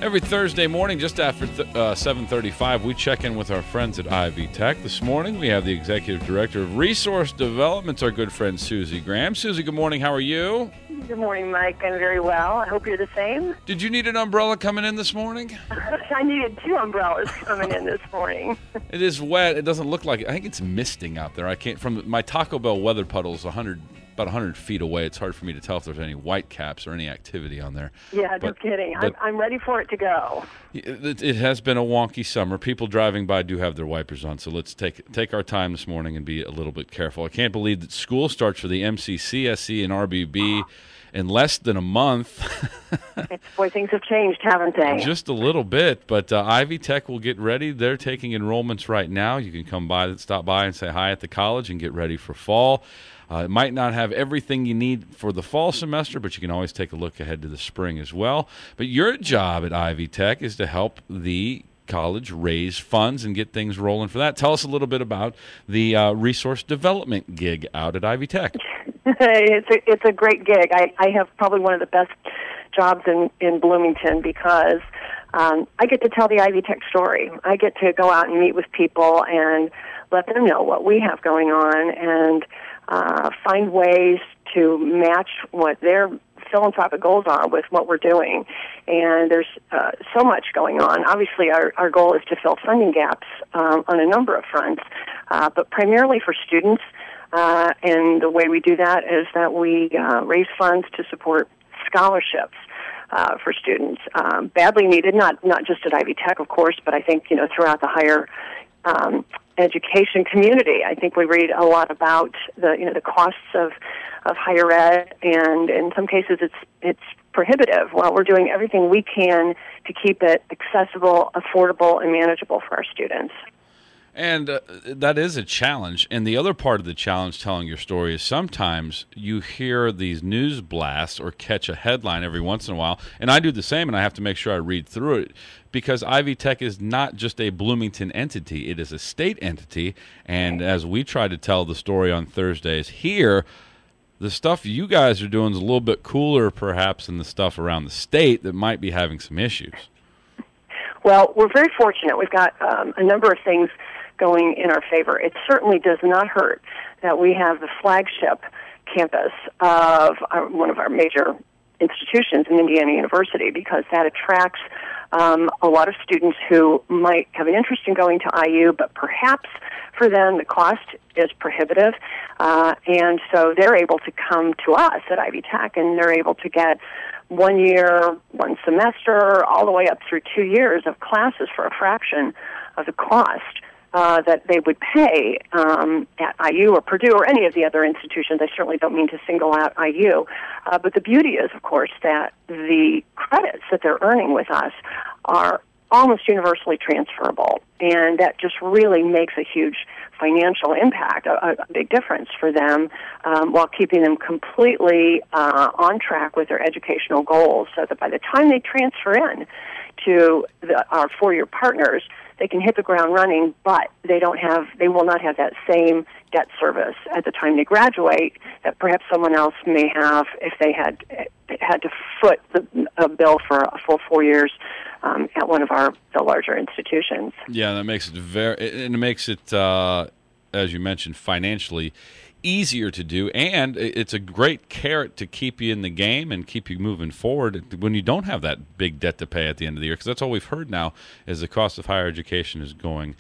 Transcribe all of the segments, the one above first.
Every Thursday morning, just after 7:35, we check in with our friends at Ivy Tech. This morning, we have the Executive Director of Resource Development, our good friend Susie Graham. Susie, good morning. How are you? Good morning, Mike. I'm very well. I hope you're the same. Did you need an umbrella coming in this morning? I needed 2 umbrellas coming in this morning. It is wet. It doesn't look like it. I think it's misting out there. I can't. From my Taco Bell weather puddle is about 100 feet away. It's hard for me to tell if there's any white caps or any activity on there. Yeah, no kidding. I'm ready for it to go. It has been a wonky summer. People driving by do have their wipers on, so let's take our time this morning and be a little bit careful. I can't believe that school starts for the MCCSE and RBB in less than a month. Boy, things have changed, haven't they? Just a little bit, but Ivy Tech will get ready. They're taking enrollments right now. You can stop by and say hi at the college and get ready for fall. It might not have everything you need for the fall semester, but you can always take a look ahead to the spring as well. But your job at Ivy Tech is to help the college raise funds and get things rolling for that. Tell us a little bit about the resource development gig out at Ivy Tech. It's a great gig. I have probably one of the best jobs in Bloomington because I get to tell the Ivy Tech story. I get to go out and meet with people and let them know what we have going on and find ways to match what their philanthropic goals are with what we're doing. And there's so much going on. Obviously, our goal is to fill funding gaps on a number of fronts, but primarily for students. And the way we do that is that we raise funds to support scholarships for students. Badly needed, not just at Ivy Tech, of course, but I think throughout the higher education community. I think we read a lot about the costs of higher ed, and in some cases it's prohibitive. Well, we're doing everything we can to keep it accessible, affordable, and manageable for our students. And that is a challenge. And the other part of the challenge telling your story is sometimes you hear these news blasts or catch a headline every once in a while, and I do the same, and I have to make sure I read through it because Ivy Tech is not just a Bloomington entity. It is a state entity, and as we try to tell the story on Thursdays here, the stuff you guys are doing is a little bit cooler perhaps than the stuff around the state that might be having some issues. Well, we're very fortunate. We've got a number of things going in our favor. It certainly does not hurt that we have the flagship campus of one of our major institutions in Indiana University because that attracts a lot of students who might have an interest in going to IU, but perhaps for them the cost is prohibitive, and so they're able to come to us at Ivy Tech, and they're able to get 1 year, 1 semester, all the way up through 2 years of classes for a fraction of the cost that they would pay at IU or Purdue or any of the other institutions. I certainly don't mean to single out IU. But the beauty is, of course, that the credits that they're earning with us are almost universally transferable. And that just really makes a huge financial impact, a big difference for them, while keeping them completely on track with their educational goals so that by the time they transfer in to our 4-year partners, they can hit the ground running, but they will not have that same debt service at the time they graduate that perhaps someone else may have if they had to foot a bill for a full 4 years at one of the larger institutions. Yeah, that makes it as you mentioned, financially easier to do, and it's a great carrot to keep you in the game and keep you moving forward when you don't have that big debt to pay at the end of the year, because that's all we've heard now is the cost of higher education is going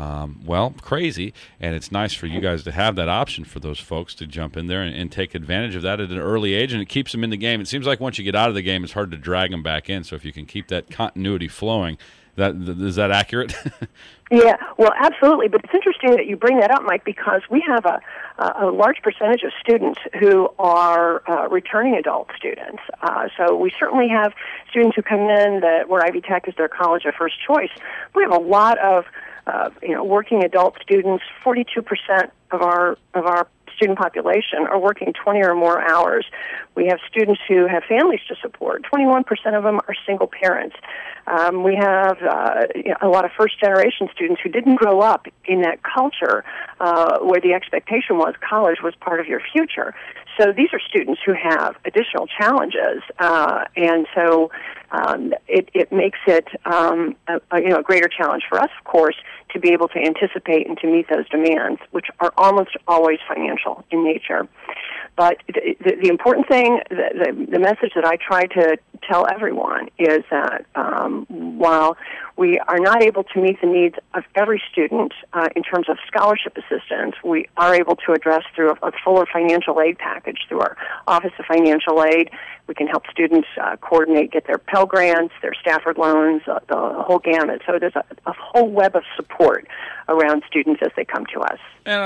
crazy, and it's nice for you guys to have that option for those folks to jump in there and take advantage of that at an early age, and it keeps them in the game. It seems like once you get out of the game, it's hard to drag them back in, so if you can keep that continuity flowing, is that accurate? Yeah, well, absolutely. But it's interesting that you bring that up, Mike, because we have a large percentage of students who are returning adult students. So we certainly have students who come in where Ivy Tech is their college of first choice. We have a lot of working adult students. 42% of our student population are working 20 or more hours. We have students who have families to support. 21% of them are single parents. We have a lot of first-generation students who didn't grow up in that culture where the expectation was college was part of your future. So these are students who have additional challenges, and so it makes it a greater challenge for us, of course, to be able to anticipate and to meet those demands, which are almost always financial in nature. But the important thing, the message that I try to tell everyone is that while we are not able to meet the needs of every student in terms of scholarship assistance, we are able to address through a fuller financial aid package through our Office of Financial Aid. We can help students coordinate, get their Pell Grants, their Stafford loans, the whole gamut. So there's a whole web of support around students as they come to us.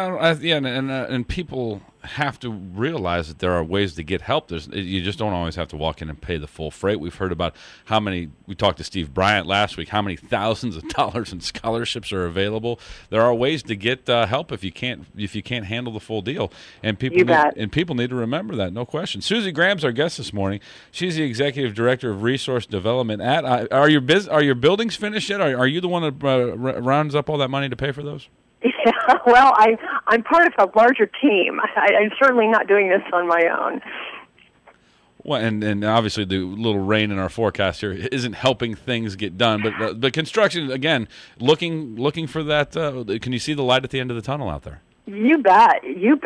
And people have to realize that there are ways to get help. You just don't always have to walk in and pay the full freight. We've heard about we talked to Steve Bryant last week, how many thousands of dollars in scholarships are available. There are ways to get help if you can't handle the full deal. And people need to remember that, no question. Susie Graham's our guest this morning. She's the Executive Director of Resource Development at are your buildings finished yet? Are you the one that rounds up all that money to pay for those? Yeah, well, I'm part of a larger team. I'm certainly not doing this on my own. Well, and obviously the little rain in our forecast here isn't helping things get done. But the construction, again, looking for that. Can you see the light at the end of the tunnel out there? You bet.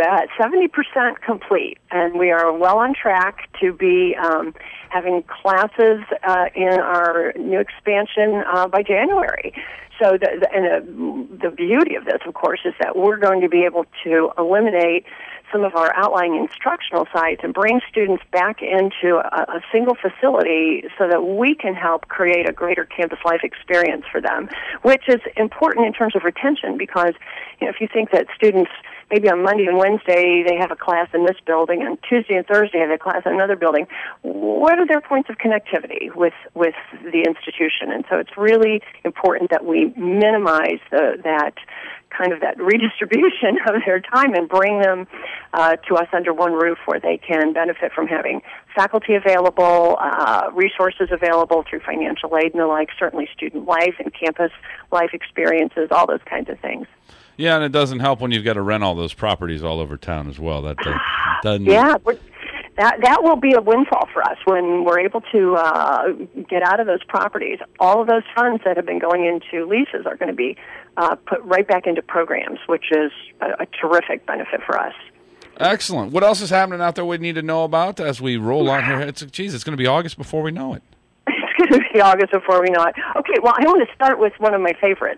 70% complete, and we are well on track to be having classes in our new expansion by January. So the beauty of this, of course, is that we're going to be able to eliminate some of our outlying instructional sites and bring students back into a single facility so that we can help create a greater campus life experience for them, which is important in terms of retention because, if you think that students maybe on Monday and Wednesday they have a class in this building, and Tuesday and Thursday they have a class in another building, what are their points of connectivity with the institution? And so it's really important that we minimize that redistribution of their time and bring them to us under one roof where they can benefit from having faculty available, resources available through financial aid and the like, certainly student life and campus life experiences, all those kinds of things. Yeah, and it doesn't help when you've got to rent all those properties all over town as well. That doesn't. Yeah, that will be a windfall for us when we're able to get out of those properties. All of those funds that have been going into leases are going to be put right back into programs, which is a terrific benefit for us. Excellent. What else is happening out there we need to know about as we roll on here? It's going to be August before we know it. It's going to be August before we know it. Okay, well, I want to start with one of my favorites.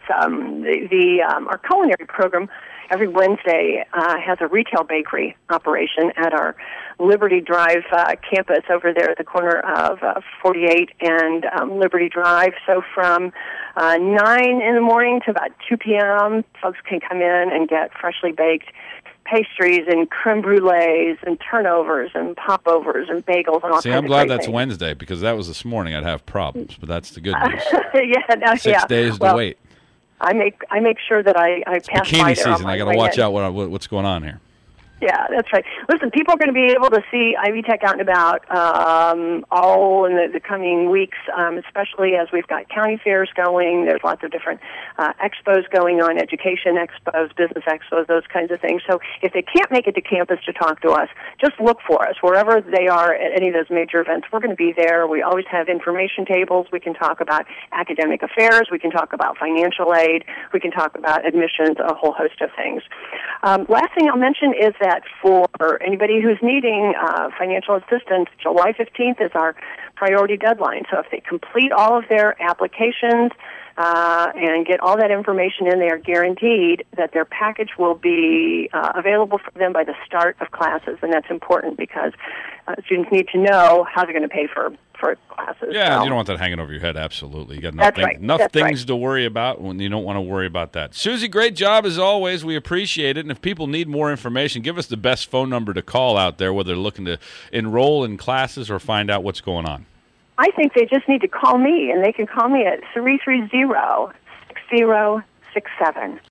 Our culinary program every Wednesday has a retail bakery operation at our Liberty Drive campus over there at the corner of 48 and Liberty Drive. So from 9 in the morning to about 2 p.m., folks can come in and get freshly baked pastries and creme brulees and turnovers and popovers and bagels and all kinds of I'm glad that's things. Wednesday because that was this morning. I'd have problems, but that's the good news. 6 days to wait. I make sure that I pass bikini by there. Season. I got to watch out what's going on here. Yeah, that's right. Listen, people are going to be able to see Ivy Tech out and about all in the coming weeks, especially as we've got county fairs going. There's lots of different expos going on, education expos, business expos, those kinds of things. So if they can't make it to campus to talk to us, just look for us. Wherever they are at any of those major events, we're going to be there. We always have information tables. We can talk about academic affairs. We can talk about financial aid. We can talk about admissions, a whole host of things. Last thing I'll mention is that for anybody who's needing financial assistance, July 15th is our priority deadline. So if they complete all of their applications and get all that information in, they are guaranteed that their package will be available for them by the start of classes. And that's important because students need to know how they're going to pay for classes. Yeah, so. You don't want that hanging over your head, absolutely. You got enough things to worry about when you don't want to worry about that. Susie, great job as always. We appreciate it. And if people need more information, give us the best phone number to call out there, whether they're looking to enroll in classes or find out what's going on. I think they just need to call me, and they can call me at 330-6067.